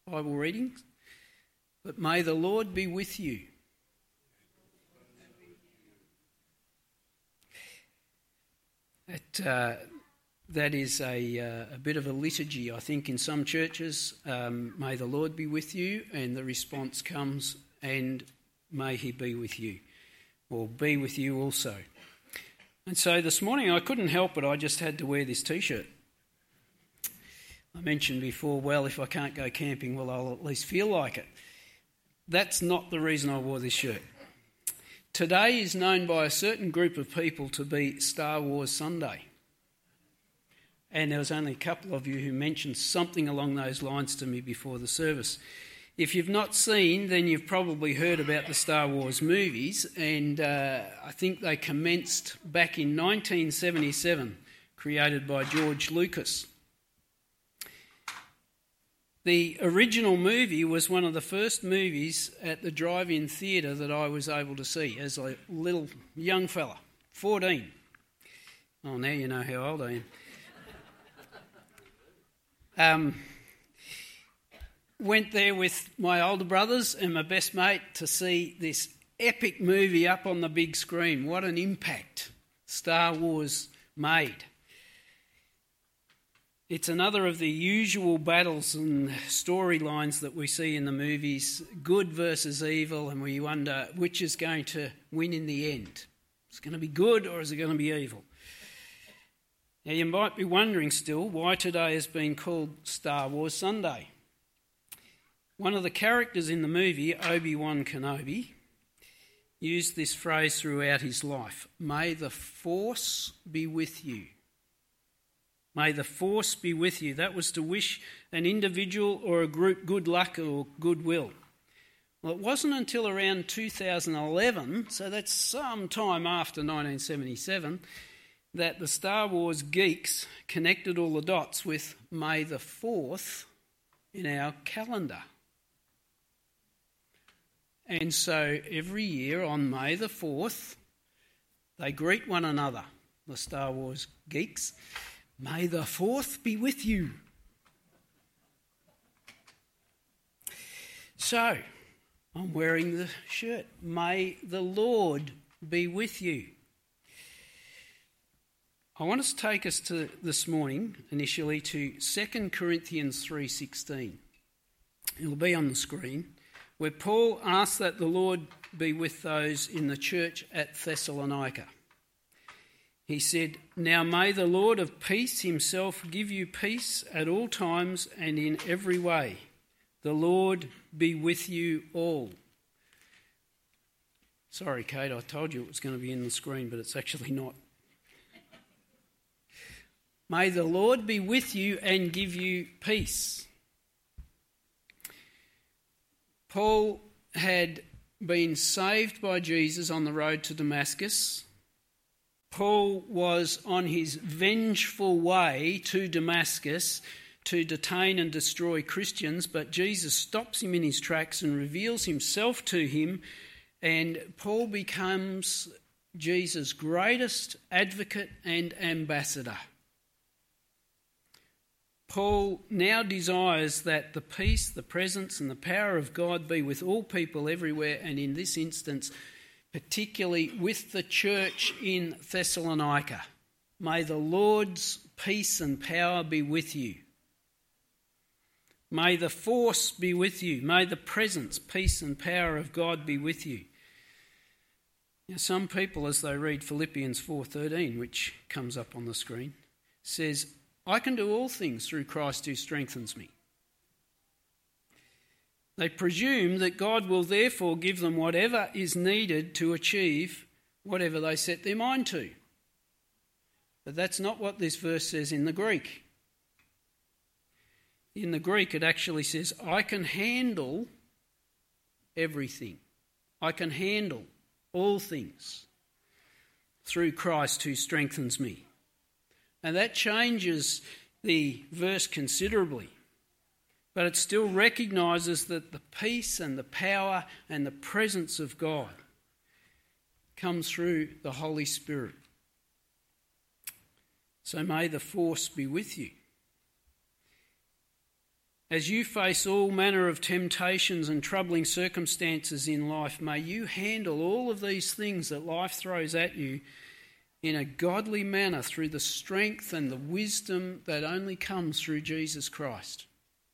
Bible readings. But may the Lord be with you. That is a bit of a liturgy, I think, in some churches. May the Lord be with you, and the response comes, and may he be with you, or be with you also. And so this morning I couldn't help it, I just had to wear this t-shirt. I mentioned before, well, if I can't go camping, well, I'll at least feel like it. That's not the reason I wore this shirt. Today is known by a certain group of people to be Star Wars Sunday. And there was only a couple of you who mentioned something along those lines to me before the service. If you've not seen, then you've probably heard about the Star Wars movies, and I think they commenced back in 1977, created by George Lucas. The original movie was one of the first movies at the drive-in theatre that I was able to see as a little young fella, 14. Oh, now you know how old I am. Went there with my older brothers and my best mate to see this epic movie up on the big screen. What an impact Star Wars made. It's another of the usual battles and storylines that we see in the movies, good versus evil, and we wonder which is going to win in the end. Is it going to be good or is it going to be evil? Now you might be wondering still why today has been called Star Wars Sunday. One of the characters in the movie, Obi-Wan Kenobi, used this phrase throughout his life: "May the Force be with you." May the Force be with you. That was to wish an individual or a group good luck or goodwill. Well, it wasn't until around 2011, so that's some time after 1977, that the Star Wars geeks connected all the dots with May the 4th in our calendar. And so every year on May the 4th, they greet one another, the Star Wars geeks. May the 4th be with you. So, I'm wearing the shirt. May the Lord be with you. I want to take us to this morning, initially, to 2 Corinthians 3:16. It'll be on the screen, where Paul asks that the Lord be with those in the church at Thessalonica. He said, "Now may the Lord of peace himself give you peace at all times and in every way. The Lord be with you all." Sorry, Kate, I told you it was going to be in the screen, but it's actually not. May the Lord be with you and give you peace. Paul had been saved by Jesus on the road to Damascus. Paul was on his vengeful way to Damascus to detain and destroy Christians, but Jesus stops him in his tracks and reveals himself to him, and Paul becomes Jesus' greatest advocate and ambassador. Paul now desires that the peace, the presence and the power of God be with all people everywhere, and in this instance, particularly with the church in Thessalonica. May the Lord's peace and power be with you. May the force be with you. May the presence, peace and power of God be with you. Now, some people, as they read Philippians 4:13, which comes up on the screen, says, "I can do all things through Christ who strengthens me." They presume that God will therefore give them whatever is needed to achieve whatever they set their mind to. But that's not what this verse says in the Greek. In the Greek, it actually says, "I can handle everything. I can handle all things through Christ who strengthens me." And that changes the verse considerably. But it still recognises that the peace and the power and the presence of God comes through the Holy Spirit. So may the force be with you. As you face all manner of temptations and troubling circumstances in life, may you handle all of these things that life throws at you in a godly manner through the strength and the wisdom that only comes through Jesus Christ.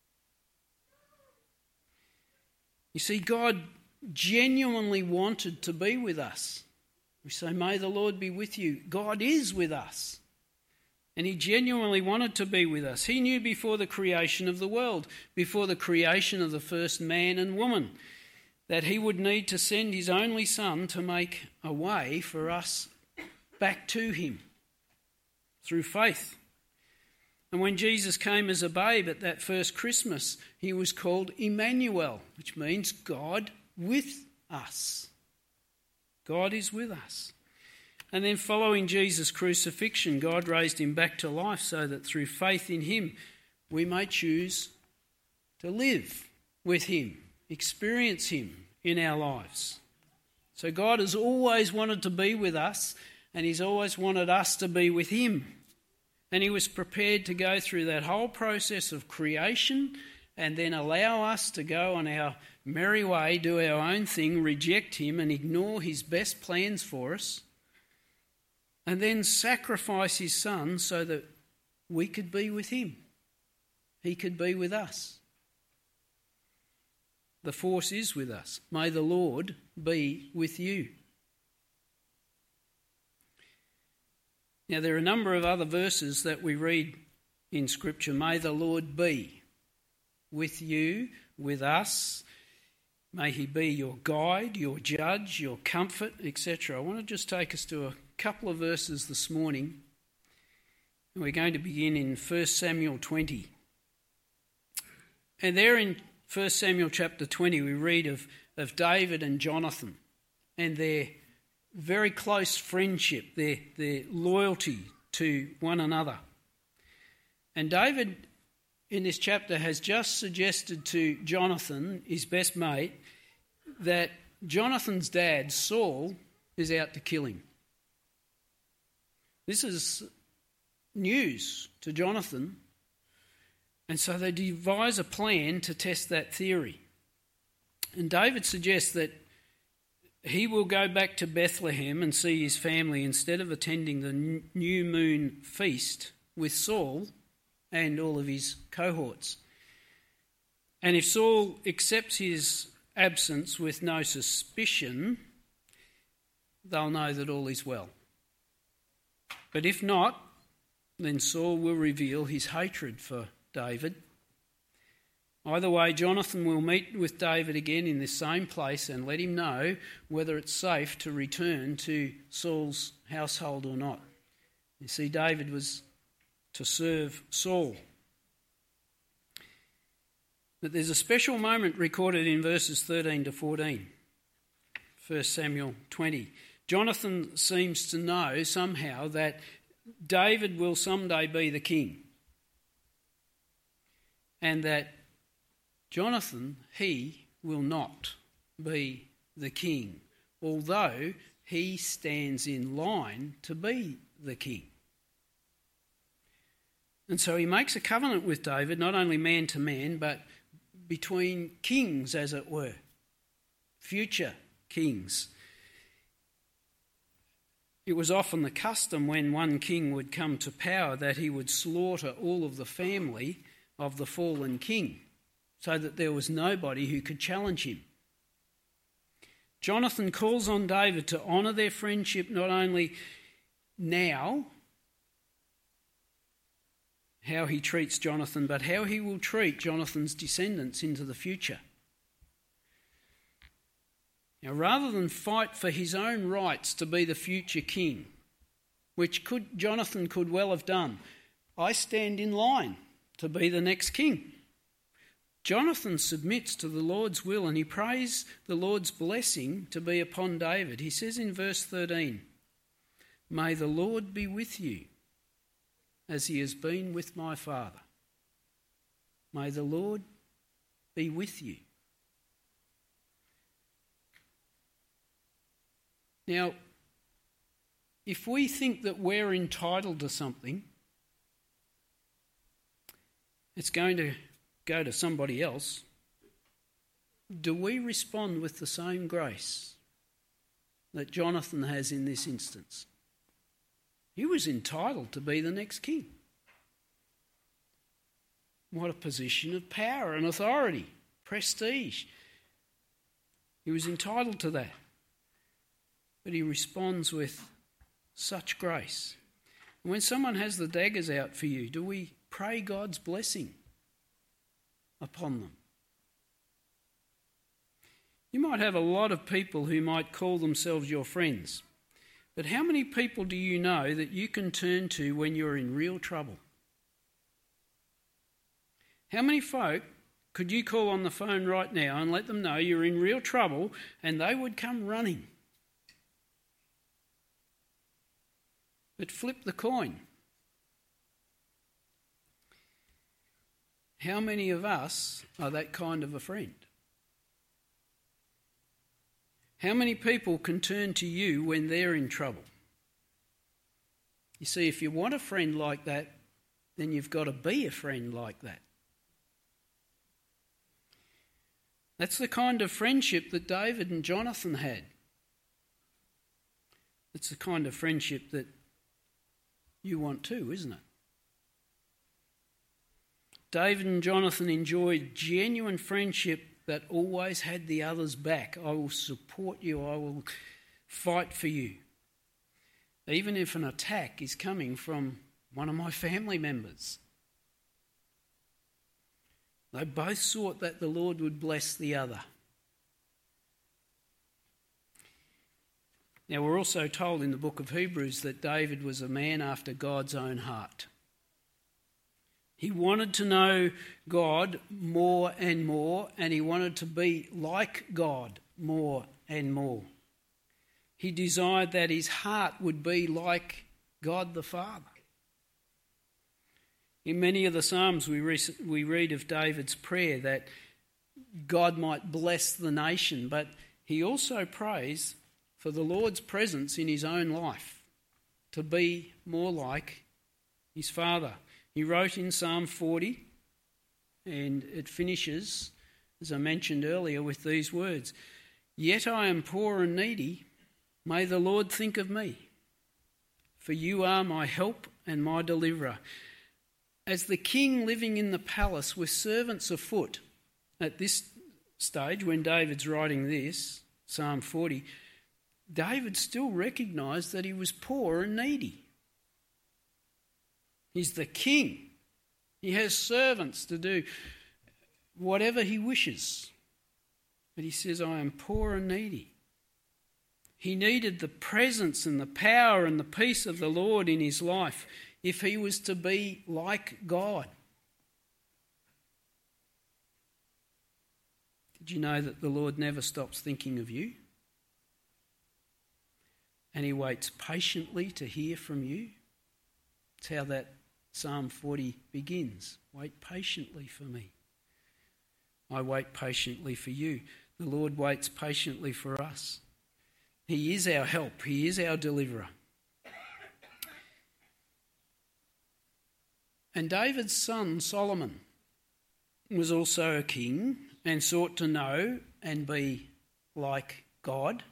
You see, God genuinely wanted to be with us. We say, may the Lord be with you. God is with us. And he genuinely wanted to be with us. He knew before the creation of the world, before the creation of the first man and woman, that he would need to send his only Son to make a way for us back to him through faith. And when Jesus came as a babe at that first Christmas, he was called Emmanuel, which means God with us. God is with us. And then following Jesus' crucifixion, God raised him back to life so that through faith in him, we may choose to live with him, experience him in our lives. So God has always wanted to be with us, and he's always wanted us to be with him. And he was prepared to go through that whole process of creation and then allow us to go on our merry way, do our own thing, reject him and ignore his best plans for us, and then sacrifice his Son so that we could be with him. He could be with us. The force is with us. May the Lord be with you. Now, there are a number of other verses that we read in Scripture. May the Lord be with you, with us. May he be your guide, your judge, your comfort, etc. I want to just take us to a couple of verses this morning. And we're going to begin in 1 Samuel 20. And there in 1 Samuel chapter 20 we read of David and Jonathan and their very close friendship, their loyalty to one another. And David in this chapter has just suggested to Jonathan, his best mate, that Jonathan's dad, Saul, is out to kill him. This is news to Jonathan, and so they devise a plan to test that theory. And David suggests that he will go back to Bethlehem and see his family instead of attending the new moon feast with Saul and all of his cohorts. And if Saul accepts his absence with no suspicion, they'll know that all is well. But if not, then Saul will reveal his hatred for David. Either way, Jonathan will meet with David again in this same place and let him know whether it's safe to return to Saul's household or not. You see, David was to serve Saul. But there's a special moment recorded in verses 13 to 14, 1 Samuel 20. Jonathan seems to know somehow that David will someday be the king, and that Jonathan, he will not be the king, although he stands in line to be the king. And so he makes a covenant with David, not only man to man, but between kings, as it were, future kings. It was often the custom when one king would come to power that he would slaughter all of the family of the fallen king so that there was nobody who could challenge him. Jonathan calls on David to honour their friendship not only now, how he treats Jonathan, but how he will treat Jonathan's descendants into the future. Now, rather than fight for his own rights to be the future king, which Jonathan could well have done, I stand in line to be the next king. Jonathan submits to the Lord's will and he prays the Lord's blessing to be upon David. He says in verse 13, "May the Lord be with you as he has been with my father." May the Lord be with you. Now, if we think that we're entitled to something, it's going to go to somebody else, do we respond with the same grace that Jonathan has in this instance? He was entitled to be the next king. What a position of power and authority, prestige. He was entitled to that. But he responds with such grace. And when someone has the daggers out for you, do we pray God's blessing upon them? You might have a lot of people who might call themselves your friends. But how many people do you know that you can turn to when you're in real trouble? How many folk could you call on the phone right now and let them know you're in real trouble and they would come running? But flip the coin. How many of us are that kind of a friend? How many people can turn to you when they're in trouble? You see, if you want a friend like that, then you've got to be a friend like that. That's the kind of friendship that David and Jonathan had. It's the kind of friendship that you want too, isn't it? David and Jonathan enjoyed genuine friendship that always had the others back. I will support you. I will fight for you. Even if an attack is coming from one of my family members. They both sought that the Lord would bless the other. Now, we're also told in the book of Hebrews that David was a man after God's own heart. He wanted to know God more and more, and he wanted to be like God more and more. He desired that his heart would be like God the Father. In many of the Psalms we read of David's prayer that God might bless the nation, but he also prays for the Lord's presence in his own life, to be more like his Father. He wrote in Psalm 40, and it finishes, as I mentioned earlier, with these words, "Yet I am poor and needy, may the Lord think of me, for you are my help and my deliverer." As the king living in the palace with servants afoot, at this stage when David's writing this, Psalm 40, David still recognised that he was poor and needy. He's the king. He has servants to do whatever he wishes. But he says, I am poor and needy. He needed the presence and the power and the peace of the Lord in his life if he was to be like God. Did you know that the Lord never stops thinking of you? And he waits patiently to hear from you. That's how that Psalm 40 begins. Wait patiently for me. I wait patiently for you. The Lord waits patiently for us. He is our help. He is our deliverer. And David's son Solomon was also a king and sought to know and be like God.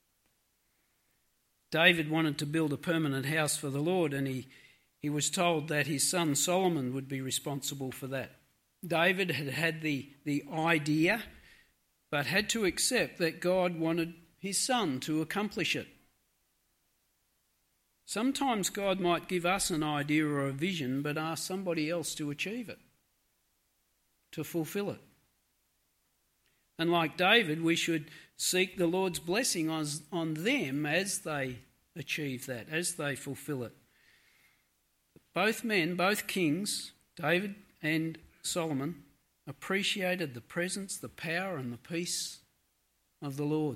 David wanted to build a permanent house for the Lord, and he was told that his son Solomon would be responsible for that. David had the idea, but had to accept that God wanted his son to accomplish it. Sometimes God might give us an idea or a vision, but ask somebody else to achieve it, to fulfill it. And like David, we should seek the Lord's blessing on them as they achieve that, as they fulfill it. Both men, both kings, David and Solomon, appreciated the presence, the power and the peace of the Lord.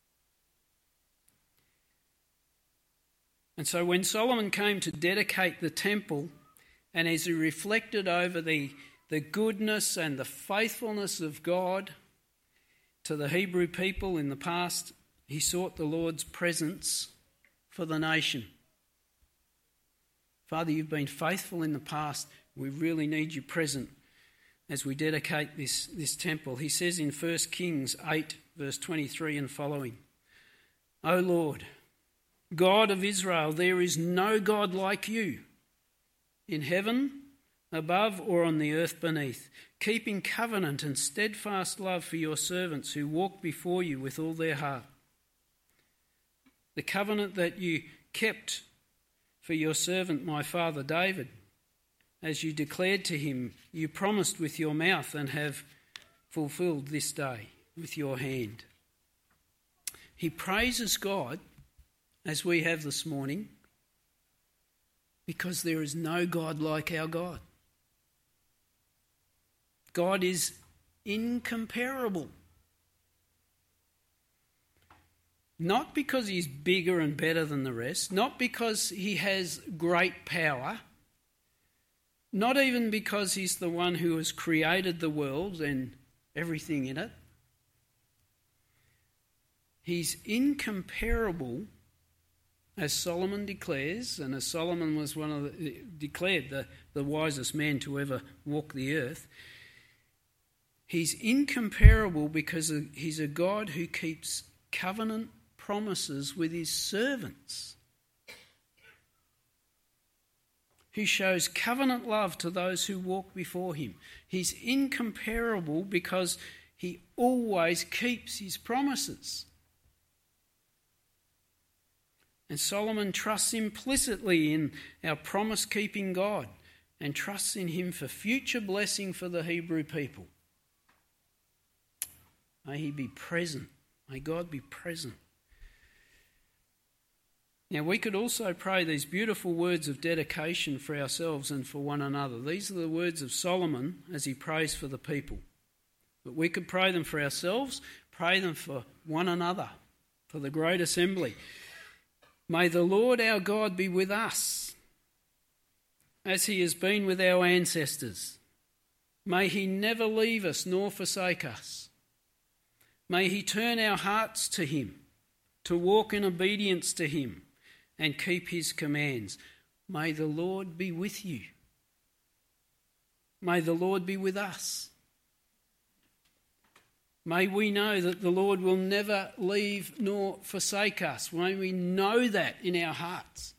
And so when Solomon came to dedicate the temple, and as he reflected over the goodness and the faithfulness of God to the Hebrew people in the past, he sought the Lord's presence for the nation. Father, you've been faithful in the past. We really need you present as we dedicate this temple. He says in 1 Kings 8, verse 23 and following, O Lord, God of Israel, there is no God like you in heaven above or on the earth beneath, keeping covenant and steadfast love for your servants who walk before you with all their heart. The covenant that you kept for your servant my father David, as you declared to him, you promised with your mouth and have fulfilled this day with your hand. He praises God, as we have this morning, because there is no God like our God. God is incomparable. Not because he's bigger and better than the rest, not because he has great power, not even because he's the one who has created the world and everything in it. He's incomparable, as Solomon declares, and as Solomon was declared the wisest man to ever walk the earth. He's incomparable because he's a God who keeps covenant promises with his servants, who shows covenant love to those who walk before him. He's incomparable because he always keeps his promises. And Solomon trusts implicitly in our promise-keeping God and trusts in him for future blessing for the Hebrew people. May he be present. May God be present. Now, we could also pray these beautiful words of dedication for ourselves and for one another. These are the words of Solomon as he prays for the people. But we could pray them for ourselves, pray them for one another, for the great assembly. May the Lord our God be with us, as he has been with our ancestors. May he never leave us nor forsake us. May he turn our hearts to him, to walk in obedience to him, and keep his commands. May the Lord be with you. May the Lord be with us. May we know that the Lord will never leave nor forsake us. May we know that in our hearts.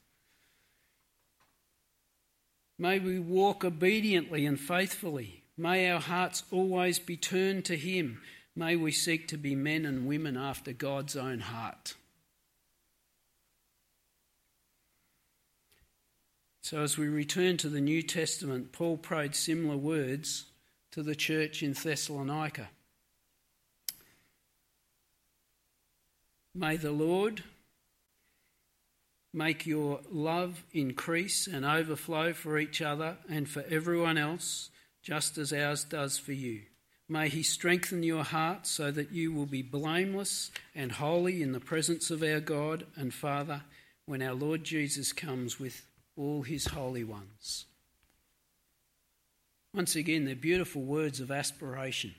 May we walk obediently and faithfully. May our hearts always be turned to him. May we seek to be men and women after God's own heart. So as we return to the New Testament, Paul prayed similar words to the church in Thessalonica. May the Lord make your love increase and overflow for each other and for everyone else, just as ours does for you. May he strengthen your heart so that you will be blameless and holy in the presence of our God and Father when our Lord Jesus comes with all his holy ones. Once again, they're beautiful words of aspiration.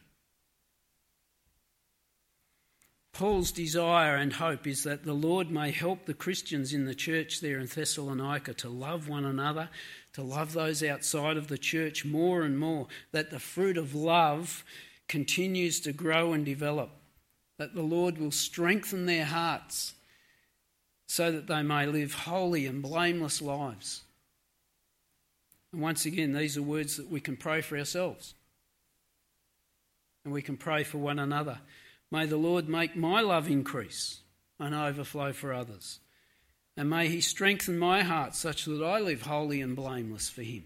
Paul's desire and hope is that the Lord may help the Christians in the church there in Thessalonica to love one another, to love those outside of the church more and more, that the fruit of love continues to grow and develop, that the Lord will strengthen their hearts so that they may live holy and blameless lives. And once again, these are words that we can pray for ourselves. And we can pray for one another. May the Lord make my love increase and overflow for others. And may he strengthen my heart such that I live holy and blameless for him.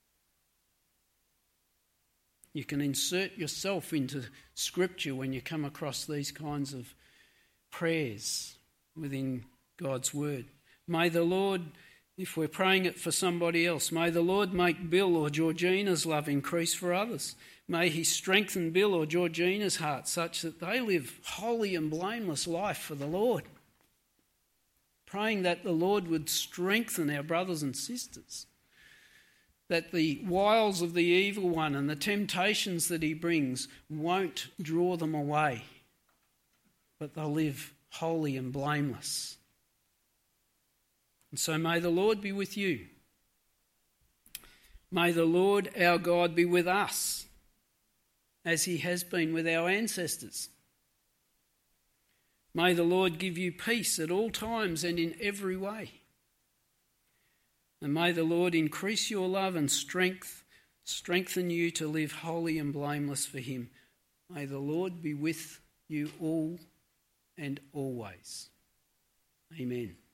You can insert yourself into Scripture when you come across these kinds of prayers within God's word. May the Lord, if we're praying it for somebody else, may the Lord make Bill or Georgina's love increase for others. May he strengthen Bill or Georgina's heart such that they live holy and blameless life for the Lord. Praying that the Lord would strengthen our brothers and sisters, that the wiles of the evil one and the temptations that he brings won't draw them away, but they'll live holy and blameless. And so may the Lord be with you. May the Lord our God be with us, as he has been with our ancestors. May the Lord give you peace at all times and in every way. And may the Lord increase your love and strengthen you to live holy and blameless for him. May the Lord be with you all and always. Amen.